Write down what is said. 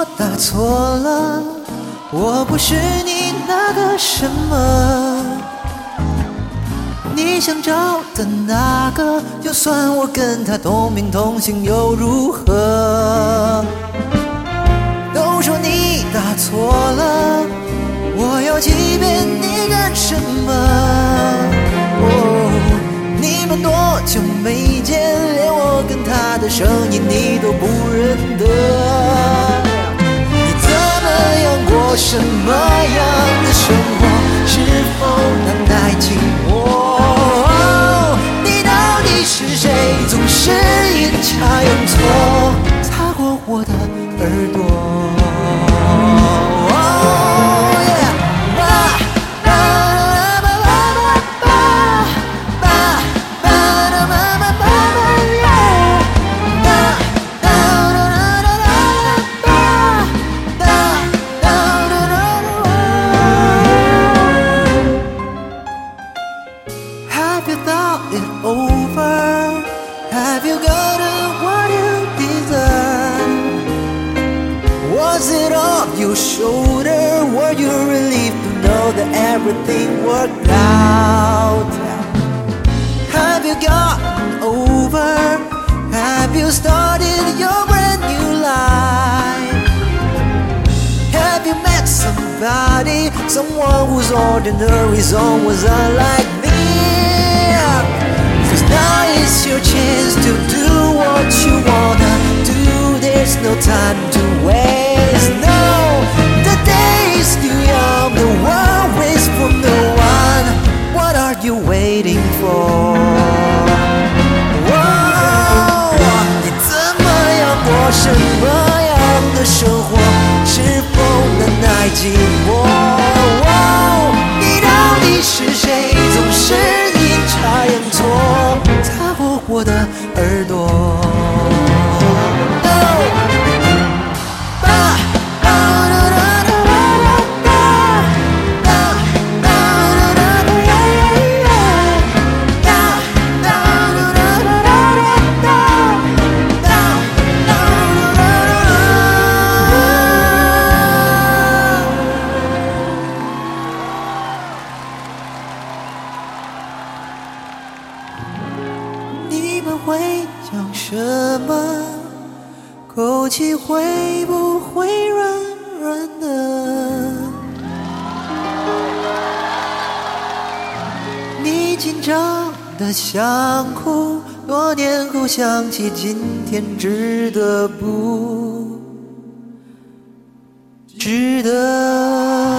打错了，我不是你那个什么，你想找的那个，就算我跟他同名同姓又如何？都说你打错了，我要欺骗你干什么？你们多久没见，连我跟他的声音你都不认得。你怎么样过什么样的生活，是否能带进我？你到底是谁，总是阴差阳错擦过我的耳朵。Have you thought it over? Have you gotten what you deserve? Was it off your shoulder? Were you relieved to know that everything worked out? Have you gotten over? Have you started your brand new life? Have you met somebody, someone whose ordinary zone was unlike me? Cause now is your chance to do what you wanna do. There's no time to waste, no. The day is too young, the world waits for no one. What are you waiting for?你怎么样过什么样的生活，是否能耐寂寞？你到底是谁，总是阴差阳错擦过我的耳朵。你们会讲什么？口气会不会软软的？你紧张的想哭，多年后想起今天值得不值得？